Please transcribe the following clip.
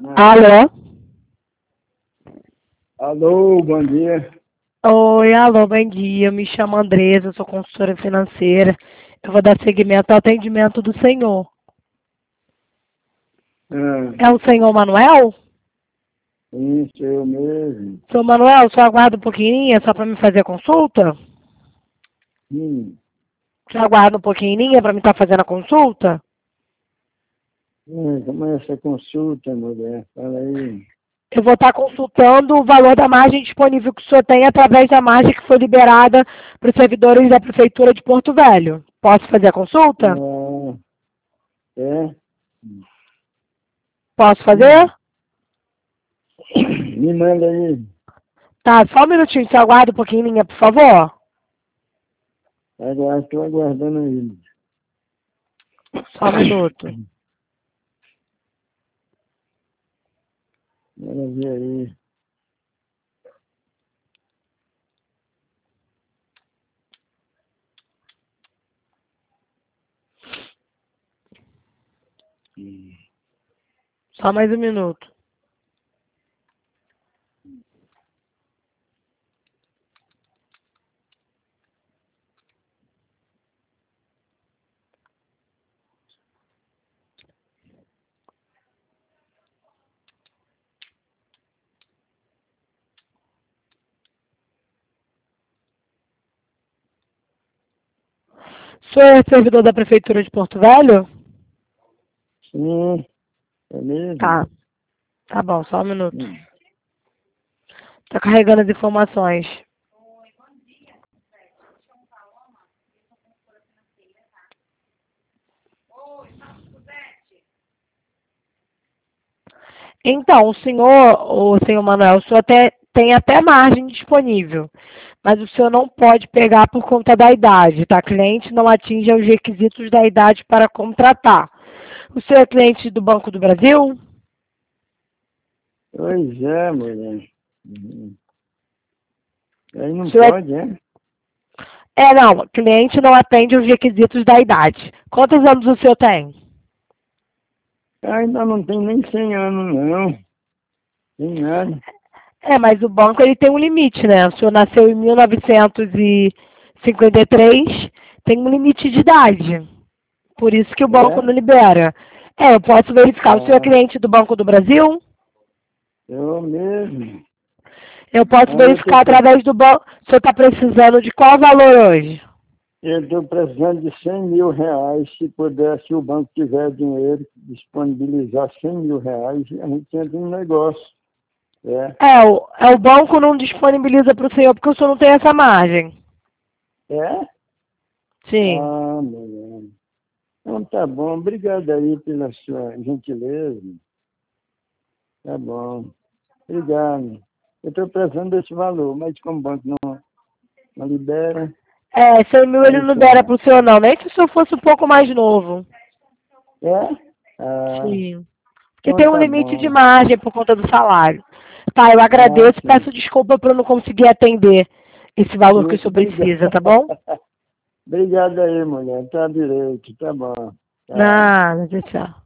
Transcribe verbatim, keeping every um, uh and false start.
Alô? Alô, bom dia. Oi, alô, bom dia. Me chamo Andresa, sou consultora financeira. Eu vou dar seguimento ao atendimento do senhor. Ah, É o senhor Manuel? sim, sou eu mesmo. Senhor Manuel, só aguarda um pouquinho, é só para me fazer a consulta? Sim, Só aguarda um pouquinho para me estar fazendo a consulta? sim, como é essa consulta, mulher? Fala aí. Eu vou estar consultando o valor da margem disponível que o senhor tem através da margem que foi liberada para os servidores da Prefeitura de Porto Velho. Posso fazer a consulta? Ah, é? Posso fazer? Hum. Me manda aí. Tá, só um minutinho, só aguarda um pouquinho, por favor. Agora estou aguardando aí. Só um minuto. Bora ver aí. Hum. Só mais um minuto. O senhor é servidor da Prefeitura de Porto Velho? Sim, é mesmo? Tá, tá bom, só um minuto. Hum. Tá carregando as informações. Então, o senhor, o senhor Manuel, o senhor até, tem até margem disponível, mas o senhor não pode pegar por conta da idade, tá? Cliente não atinge os requisitos da idade para contratar. O senhor é cliente do Banco do Brasil? Pois é, mulher. Uhum. Aí O não senhor pode, é? é... é, não, cliente não atende os requisitos da idade. Quantos anos o senhor tem? Ainda não tem nem cem anos, não. Tem nada. É, mas o banco ele tem um limite, né? O senhor nasceu em mil novecentos e cinquenta e três, tem um limite de idade. Por isso que o banco não É? libera. É, eu posso verificar. O senhor é Ah, cliente do Banco do Brasil? eu mesmo. Eu posso Aí eu verificar tô, através do banco. O senhor está precisando de qual valor hoje? eu estou precisando de cem mil reais. Se puder, se o banco tiver dinheiro, disponibilizar cem mil reais, a gente entra um negócio. É? É, o, é, o banco não disponibiliza para o senhor porque o senhor não tem essa margem. É? Sim. Ah, mulher. Então tá bom. Obrigado aí pela sua gentileza. Tá bom. Obrigado. Eu estou precisando desse valor, mas como o banco não, não libera, É, cem mil ele aí não libera só. para o senhor não, nem se o senhor fosse um pouco mais novo. É? Ah, Sim. Porque então tem um tá limite de bom. margem por conta do salário. Tá, eu Ah, agradeço e sim. peço desculpa por eu não conseguir atender esse valor que o Muito senhor obrigado. precisa, tá bom? Obrigado aí, mulher. Tá direito. Tá bom. Tá. Nada, tchau.